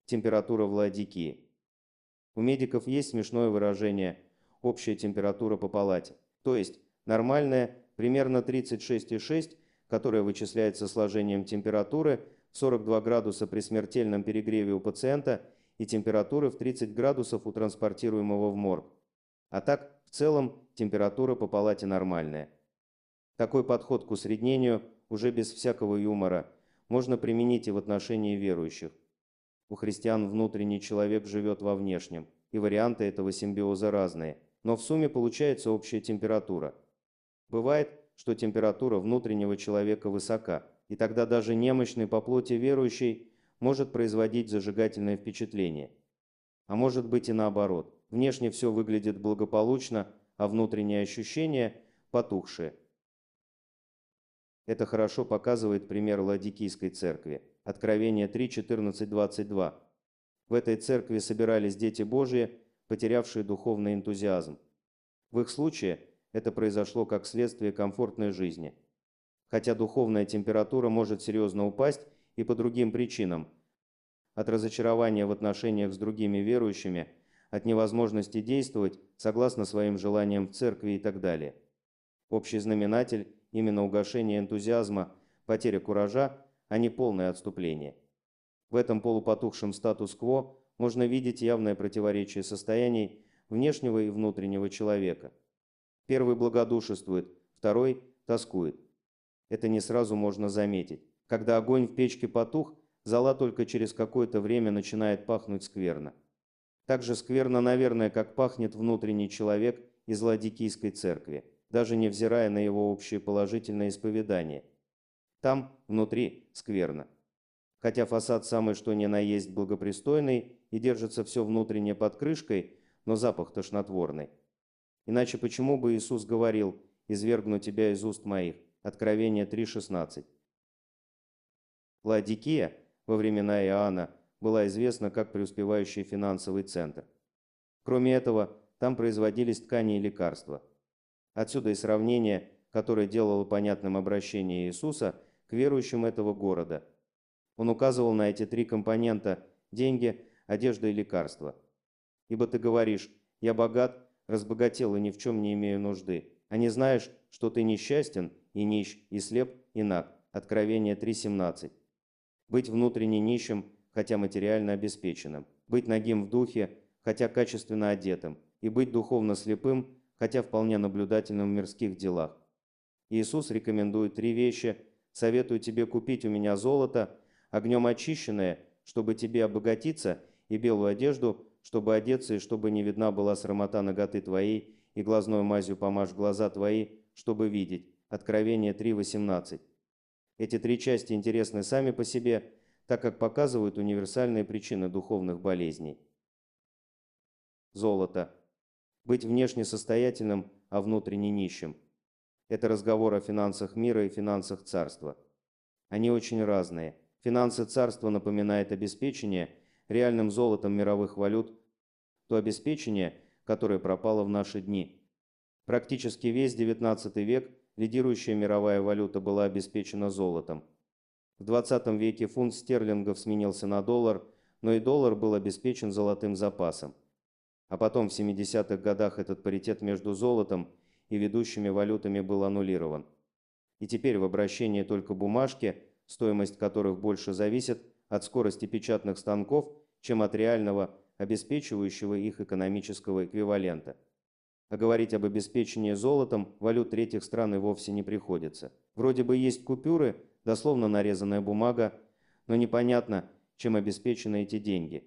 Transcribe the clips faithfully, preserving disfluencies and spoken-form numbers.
Температура в Ладикии. У медиков есть смешное выражение «общая температура по палате», то есть нормальная примерно тридцать шесть и шесть, которая вычисляется сложением температуры в сорок два градуса при смертельном перегреве у пациента и температуры в тридцать градусов у транспортируемого в морг. А так, в целом, температура по палате нормальная. Такой подход к усреднению, уже без всякого юмора, можно применить и в отношении верующих. У христиан внутренний человек живет во внешнем, и варианты этого симбиоза разные, но в сумме получается общая температура. Бывает, что температура внутреннего человека высока, и тогда даже немощный по плоти верующий может производить зажигательное впечатление. А может быть и наоборот, внешне все выглядит благополучно, а внутренние ощущения потухшие. Это хорошо показывает пример Ладикийской церкви. Откровение три, четырнадцать, двадцать два. В этой церкви собирались дети Божьи, потерявшие духовный энтузиазм. В их случае это произошло как следствие комфортной жизни. Хотя духовная температура может серьезно упасть и по другим причинам. От разочарования в отношениях с другими верующими, от невозможности действовать согласно своим желаниям в церкви и так далее. Общий знаменатель – именно угашение энтузиазма, потеря куража, а не полное отступление. В этом полупотухшем статус-кво можно видеть явное противоречие состояний внешнего и внутреннего человека. Первый благодушествует, второй тоскует. Это не сразу можно заметить. Когда огонь в печке потух, зола только через какое-то время начинает пахнуть скверно. Так же скверно, наверное, как пахнет внутренний человек из Ладикийской церкви, даже невзирая на его общее положительное исповедание. Там, внутри, скверно. Хотя фасад самый что ни на есть благопристойный и держится все внутренне под крышкой, но запах тошнотворный. Иначе почему бы Иисус говорил «извергну тебя из уст моих» Откровение три шестнадцать. Ладикия во времена Иоанна была известна как преуспевающий финансовый центр. Кроме этого, там производились ткани и лекарства. Отсюда и сравнение, которое делало понятным обращение Иисуса к верующим этого города. Он указывал на эти три компонента – деньги, одежда и лекарства. «Ибо ты говоришь, я богат, разбогател и ни в чем не имею нужды, а не знаешь, что ты несчастен и нищ, и слеп, и наг». Откровение три семнадцать. Быть внутренне нищим, хотя материально обеспеченным. Быть нагим в духе, хотя качественно одетым. И быть духовно слепым, хотя вполне наблюдательным в мирских делах. Иисус рекомендует три вещи. «Советую тебе купить у меня золото, огнем очищенное, чтобы тебе обогатиться, и белую одежду, чтобы одеться, и чтобы не видна была срамота наготы твоей, и глазной мазью помажь глаза твои, чтобы видеть». Откровение три восемнадцать. Эти три части интересны сами по себе, так как показывают универсальные причины духовных болезней. Золото. Быть внешне состоятельным, а внутренне нищим. Это разговор о финансах мира и финансах царства. Они очень разные. Финансы царства напоминает обеспечение реальным золотом мировых валют, то обеспечение, которое пропало в наши дни. Практически весь девятнадцатый век лидирующая мировая валюта была обеспечена золотом. В двадцатом веке фунт стерлингов сменился на доллар, но и доллар был обеспечен золотым запасом. А потом в семидесятых годах этот паритет между золотом и ведущими валютами был аннулирован. И теперь в обращении только бумажки, стоимость которых больше зависит от скорости печатных станков, чем от реального, обеспечивающего их экономического эквивалента. А говорить об обеспечении золотом валют третьих стран и вовсе не приходится. Вроде бы есть купюры, дословно нарезанная бумага, но непонятно, чем обеспечены эти деньги.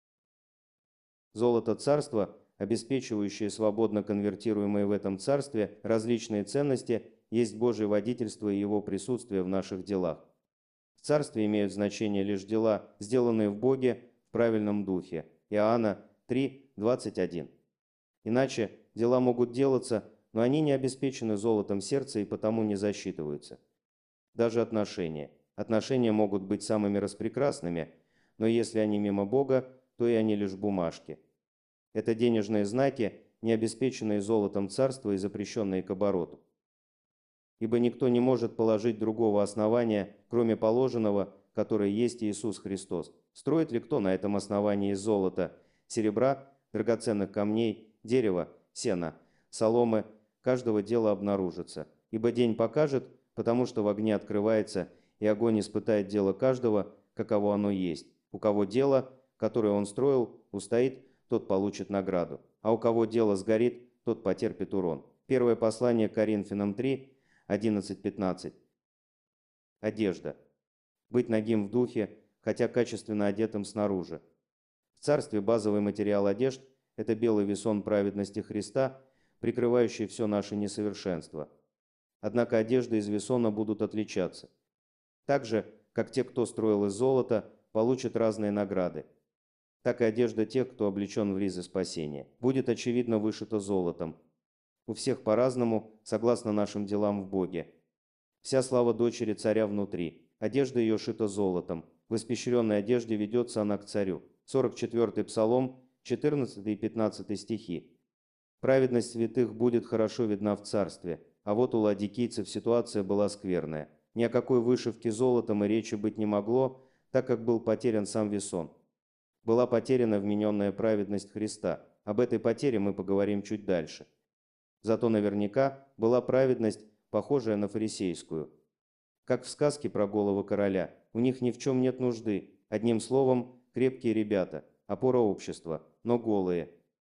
Золото царства, обеспечивающее свободно конвертируемые в этом царстве различные ценности, есть Божье водительство и его присутствие в наших делах. В царстве имеют значение лишь дела, сделанные в Боге в правильном духе. Иоанна три двадцать один. Иначе дела могут делаться, но они не обеспечены золотом сердца и потому не засчитываются. Даже отношения. Отношения могут быть самыми распрекрасными, но если они мимо Бога, то и они лишь бумажки. Это денежные знаки, не обеспеченные золотом царства и запрещенные к обороту. Ибо никто не может положить другого основания, кроме положенного, которое есть Иисус Христос. Строит ли кто на этом основании из золота, серебра, драгоценных камней, дерева, сена, соломы, каждого дела обнаружится. Ибо день покажет, потому что в огне открывается, и огонь испытает дело каждого, каково оно есть. У кого дело, которое он строил, устоит, тот получит награду. А у кого дело сгорит, тот потерпит урон. Первое послание к Коринфянам три, одиннадцать пятнадцать. Одежда. Быть нагим в духе, хотя качественно одетым снаружи. В царстве базовый материал одежд – это белый весон праведности Христа, прикрывающий все наше несовершенство. Однако одежды из весона будут отличаться. Так же, как те, кто строил из золота, получат разные награды. Так и одежда тех, кто облечен в ризы спасения, будет очевидно вышита золотом. У всех по-разному, согласно нашим делам в Боге. Вся слава дочери царя внутри. Одежда ее шита золотом. В испещренной одежде ведется она к царю. сорок четвёртый Псалом, четырнадцатый и пятнадцатый стихи. Праведность святых будет хорошо видна в царстве, а вот у ладикийцев ситуация была скверная. Ни о какой вышивке золотом и речи быть не могло, так как был потерян сам весон. Была потеряна вмененная праведность Христа. Об этой потере мы поговорим чуть дальше. Зато наверняка была праведность, похожая на фарисейскую. Как в сказке про голого короля, у них ни в чем нет нужды. Одним словом, крепкие ребята, опора общества, но голые.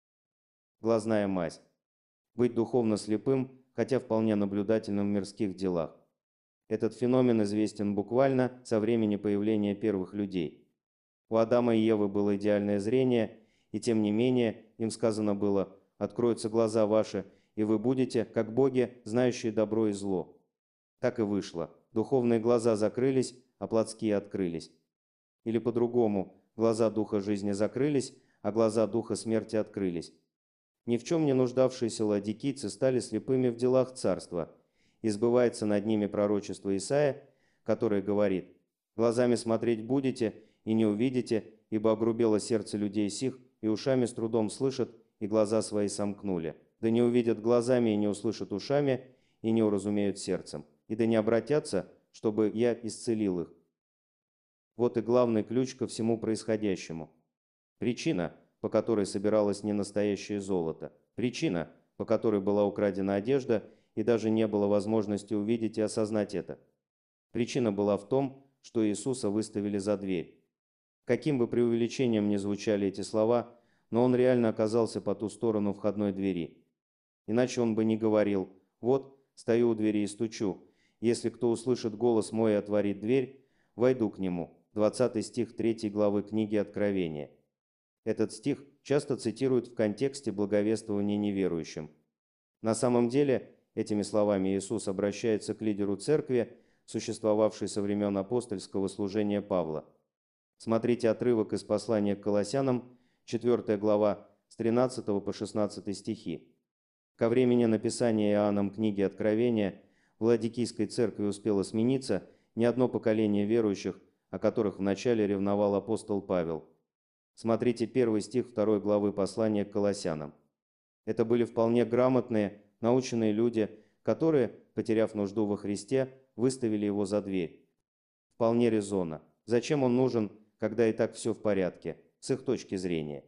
Глазная мазь. Быть духовно слепым, хотя вполне наблюдательным в мирских делах. Этот феномен известен буквально со времени появления первых людей. У Адама и Евы было идеальное зрение, и тем не менее им сказано было: «Откроются глаза ваши, и вы будете, как боги, знающие добро и зло». Так и вышло. Духовные глаза закрылись, а плотские открылись. Или по-другому, глаза духа жизни закрылись, а глаза духа смерти открылись. Ни в чем не нуждавшиеся ладикийцы стали слепыми в делах царства, и сбывается над ними пророчество Исаия, которое говорит: «Глазами смотреть будете, и не увидите, ибо огрубело сердце людей сих, и ушами с трудом слышат, и глаза свои сомкнули. Да не увидят глазами, и не услышат ушами, и не уразумеют сердцем, и да не обратятся, чтобы я исцелил их». Вот и главный ключ ко всему происходящему. Причина, по которой собиралось ненастоящее золото. Причина, по которой была украдена одежда, и даже не было возможности увидеть и осознать это. Причина была в том, что Иисуса выставили за дверь. Каким бы преувеличением ни звучали эти слова, но он реально оказался по ту сторону входной двери. Иначе он бы не говорил: «Вот, стою у двери и стучу. Если кто услышит голос мой и отворит дверь, войду к нему». двадцатый стих третьей главы книги Откровения. Этот стих часто цитируют в контексте благовествования неверующим. На самом деле, этими словами Иисус обращается к лидеру церкви, существовавшей со времен апостольского служения Павла. Смотрите отрывок из послания к Колоссянам, четвёртая глава, с тринадцатого по шестнадцатый стихи. Ко времени написания Иоанном книги Откровения в Ладикийской церкви успело смениться не одно поколение верующих, о которых вначале ревновал апостол Павел. Смотрите первый стих второй главы послания к Колоссянам. Это были вполне грамотные, наученные люди, которые, потеряв нужду во Христе, выставили его за дверь. Вполне резонно. Зачем он нужен, когда и так все в порядке, с их точки зрения?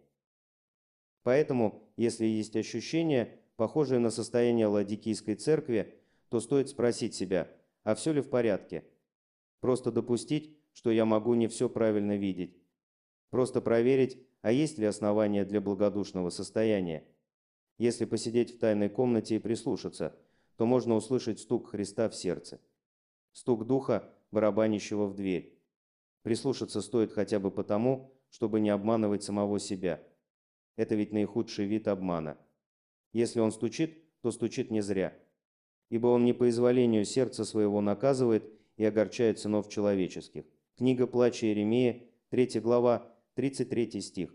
Поэтому, если есть ощущение, похожее на состояние Ладикийской церкви, то стоит спросить себя: а все ли в порядке? Просто допустить, что я могу не все правильно видеть. Просто проверить, а есть ли основания для благодушного состояния. Если посидеть в тайной комнате и прислушаться, то можно услышать стук Христа в сердце. Стук духа, барабанящего в дверь. Прислушаться стоит хотя бы потому, чтобы не обманывать самого себя. Это ведь наихудший вид обмана. Если он стучит, то стучит не зря. Ибо он не по изволению сердца своего наказывает и огорчает сынов человеческих. Книга Плача Иеремии, третья глава, тридцать третий стих.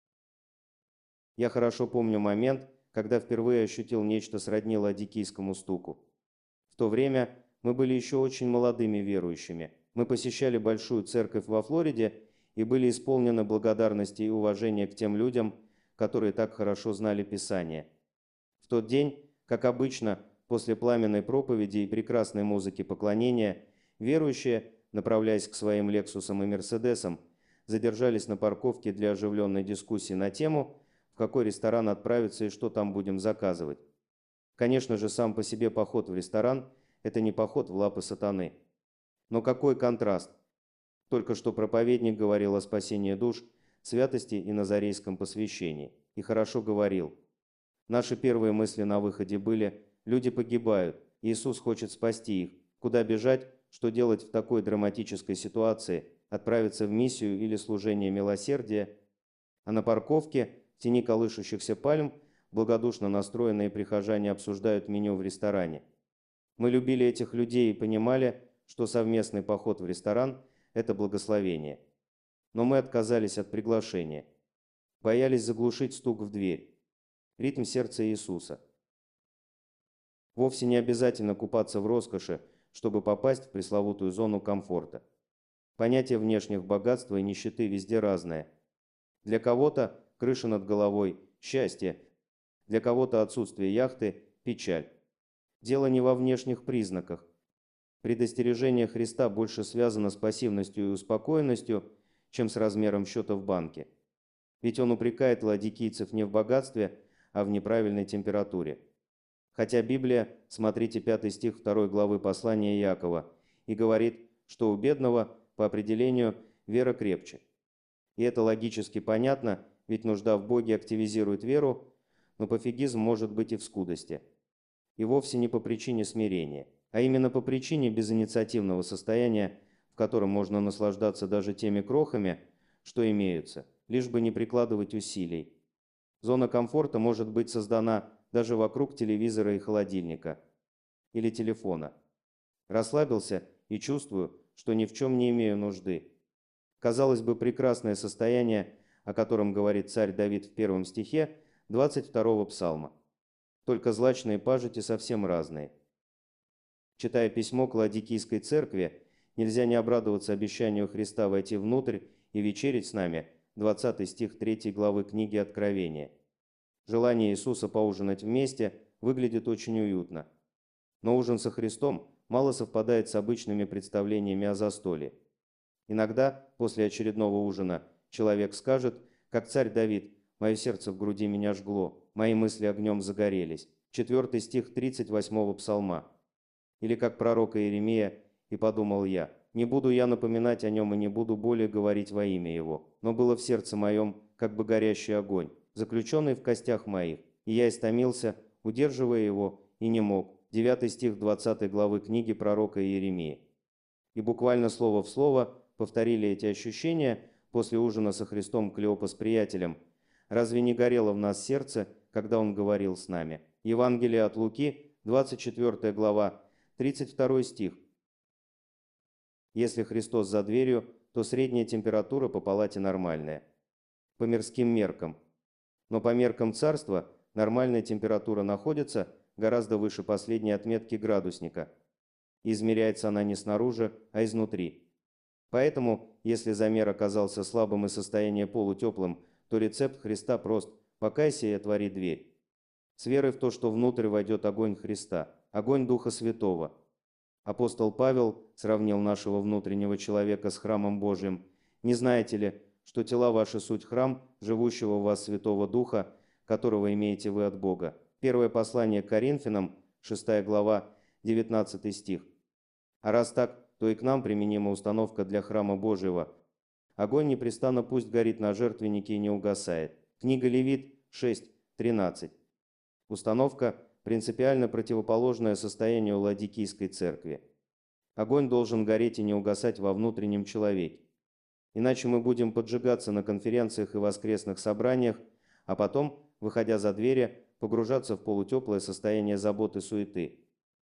Я хорошо помню момент, когда впервые ощутил нечто сродни ладикийскому стуку. В то время мы были еще очень молодыми верующими. Мы посещали большую церковь во Флориде и были исполнены благодарности и уважения к тем людям, которые так хорошо знали Писание. В тот день, как обычно, после пламенной проповеди и прекрасной музыки поклонения, верующие, направляясь к своим «Лексусам» и «Мерседесам», задержались на парковке для оживленной дискуссии на тему, в какой ресторан отправиться и что там будем заказывать. Конечно же, сам по себе поход в ресторан – это не поход в лапы сатаны. Но какой контраст! Только что проповедник говорил о спасении душ, святости и назарейском посвящении. И хорошо говорил. Наши первые мысли на выходе были: люди погибают, Иисус хочет спасти их. Куда бежать, что делать в такой драматической ситуации, отправиться в миссию или служение милосердия? А на парковке, в тени колышущихся пальм, благодушно настроенные прихожане обсуждают меню в ресторане. Мы любили этих людей и понимали, что совместный поход в ресторан – это благословение. Но мы отказались от приглашения. Боялись заглушить стук в дверь. Ритм сердца Иисуса. Вовсе не обязательно купаться в роскоши, чтобы попасть в пресловутую зону комфорта. Понятие внешних богатств и нищеты везде разное. Для кого-то крыша над головой – счастье, для кого-то отсутствие яхты – печаль. Дело не во внешних признаках. Предостережение Христа больше связано с пассивностью и успокоенностью, чем с размером счета в банке. Ведь он упрекает ладикийцев не в богатстве, а в неправильной температуре. Хотя Библия, смотрите пятый стих второй главы послания Иакова, и говорит, что у бедного, по определению, вера крепче. И это логически понятно, ведь нужда в Боге активизирует веру, но пофигизм может быть и в скудости. И вовсе не по причине смирения, а именно по причине безинициативного состояния, в котором можно наслаждаться даже теми крохами, что имеются, лишь бы не прикладывать усилий. Зона комфорта может быть создана даже вокруг телевизора и холодильника. Или телефона. Расслабился и чувствую, что ни в чем не имею нужды. Казалось бы, прекрасное состояние, о котором говорит царь Давид в первом стихе двадцать второго псалма. Только злачные пажити совсем разные. Читая письмо к Ладикийской церкви, нельзя не обрадоваться обещанию Христа войти внутрь и вечерить с нами, двадцатый стих третьей главы книги Откровения. Желание Иисуса поужинать вместе выглядит очень уютно. Но ужин со Христом мало совпадает с обычными представлениями о застолье. Иногда, после очередного ужина, человек скажет, как царь Давид: «Мое сердце в груди меня жгло, мои мысли огнем загорелись». Четвертый стих тридцать восьмого псалма. Или как пророк Иеремия: «И подумал я, не буду я напоминать о нем и не буду более говорить во имя его, но было в сердце моем, как бы горящий огонь, заключенный в костях моих, и я истомился, удерживая его, и не мог». Девятый стих двадцатой главы книги пророка Иеремии. И буквально слово в слово повторили эти ощущения после ужина со Христом Клеопа с приятелем. Разве не горело в нас сердце, когда он говорил с нами? Евангелие от Луки, двадцать четвёртая глава, тридцать второй стих. Если Христос за дверью, то средняя температура по палате нормальная. По мирским меркам. Но по меркам царства нормальная температура находится гораздо выше последней отметки градусника. Измеряется она не снаружи, а изнутри. Поэтому, если замер оказался слабым и состояние полутеплым, то рецепт Христа прост: покайся и отвори дверь. С верой в то, что внутрь войдет огонь Христа, огонь Духа Святого. Апостол Павел сравнил нашего внутреннего человека с храмом Божиим. Не знаете ли, что тела ваши суть храм, живущего в вас Святого Духа, которого имеете вы от Бога? Первое послание к Коринфянам, шестая глава, девятнадцатый стих. А раз так, то и к нам применима установка для храма Божьего. Огонь непрестанно пусть горит на жертвеннике и не угасает. Книга Левит шесть тринадцать. Установка принципиально противоположная состоянию Ладикийской церкви. Огонь должен гореть и не угасать во внутреннем человеке. Иначе мы будем поджигаться на конференциях и воскресных собраниях, а потом, выходя за двери, погружаться в полутеплое состояние заботы и суеты.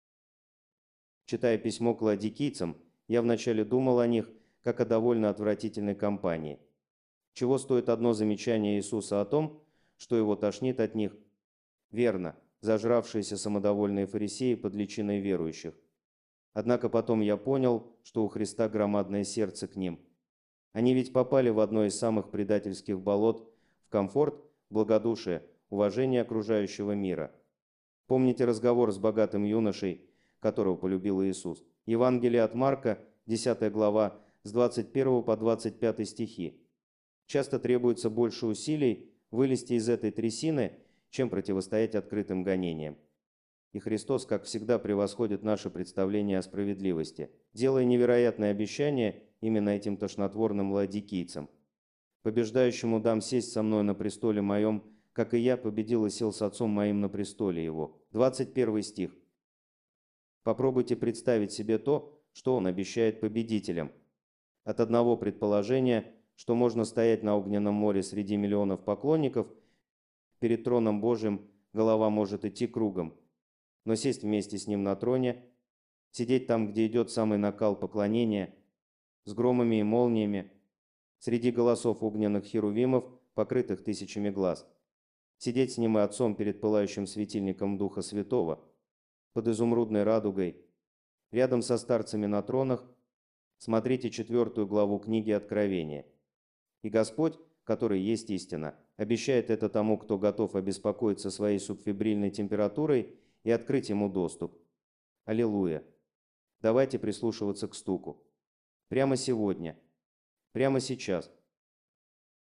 Читая письмо к ладикийцам, я вначале думал о них, как о довольно отвратительной компании. Чего стоит одно замечание Иисуса о том, что его тошнит от них? Верно, зажравшиеся самодовольные фарисеи под личиной верующих. Однако потом я понял, что у Христа громадное сердце к ним. Они ведь попали в одно из самых предательских болот, в комфорт, благодушие, уважение окружающего мира. Помните разговор с богатым юношей, которого полюбил Иисус? Евангелие от Марка, десятая глава, с двадцать первого по двадцать пятый стихи. Часто требуется больше усилий вылезти из этой трясины, чем противостоять открытым гонениям. И Христос, как всегда, превосходит наше представление о справедливости, делая невероятные обещания именно этим тошнотворным ладикийцам. «Побеждающему дам сесть со мной на престоле моем, как и я победил и сел с отцом моим на престоле его». двадцать первый стих. Попробуйте представить себе то, что он обещает победителям. От одного предположения, что можно стоять на огненном море среди миллионов поклонников, перед троном Божьим голова может идти кругом. Но сесть вместе с ним на троне, сидеть там, где идет самый накал поклонения, с громами и молниями, среди голосов огненных херувимов, покрытых тысячами глаз, сидеть с ним и Отцом перед пылающим светильником Духа Святого, под изумрудной радугой, рядом со старцами на тронах, смотрите четвертую главу книги Откровения. И Господь, который есть истина, обещает это тому, кто готов обеспокоиться своей субфебрильной температурой и открыть ему доступ. Аллилуйя! Давайте прислушиваться к стуку. Прямо сегодня, прямо сейчас